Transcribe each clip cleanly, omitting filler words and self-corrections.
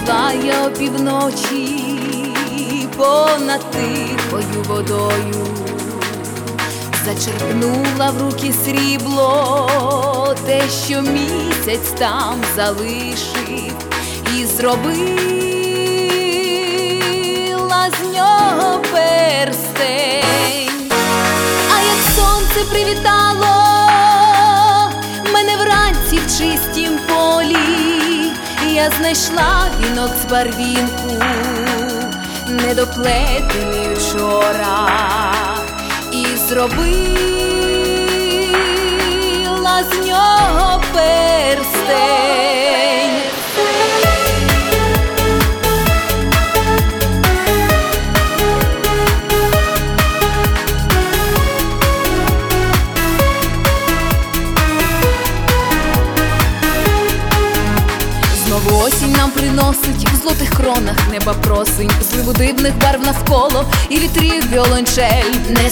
Ішла я опівночі понад тихою водою, зачерпнула в руки срібло, те, що місяць там залишив, і зробила з нього перстень. А як сонце привітало мене вранці в чистім полі, я знайшла вінок з барвінку, недоплетений вчора, і зробила з нього перстень. Знову осінь нам приносить в золотих кронах неба просень, зливу дивних барв навколо і вітрів віолончель. Не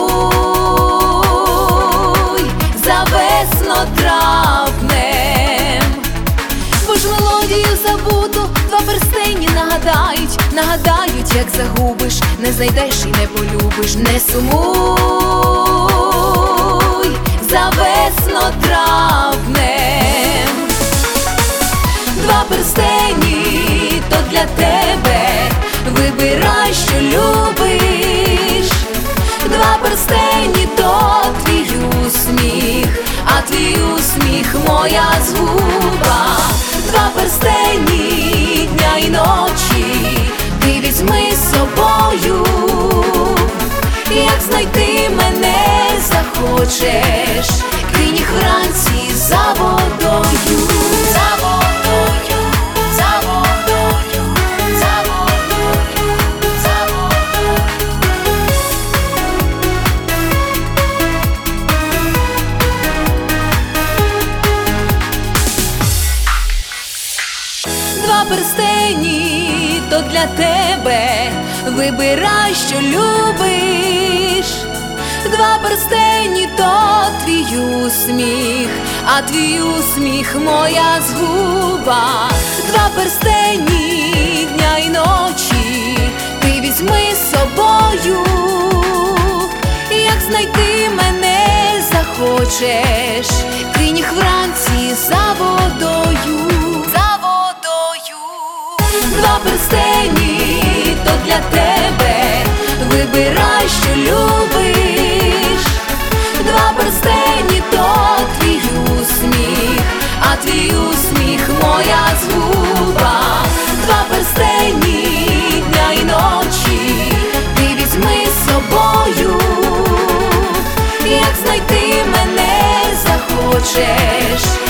сумуй за веснотравнем, бо ж мелодію забуту два перстені нагадають, як загубиш, не знайдеш і не полюбиш. Не сумуй за веснотравнем. Два перстені то для тебе, вибирай, що любиш. Два перстені то твій усміх, а твій усміх моя згуба. Два перстені дня й ночі ти візьми з собою. Як знайти мене захочеш, кинь їх вранці за водою. Два перстені то для тебе, вибирай, що любиш. Два перстені то твій усміх, а твій усміх моя згуба. Два перстені дня й ночі ти візьми з собою. Як знайти мене захочеш, кинь їх вранці за водою. Два перстені то для тебе, вибирай, що любиш. Два перстені то твій усміх, а твій усміх моя згуба. Два перстені дня й ночі ти візьми з собою. Як знайти мене захочеш,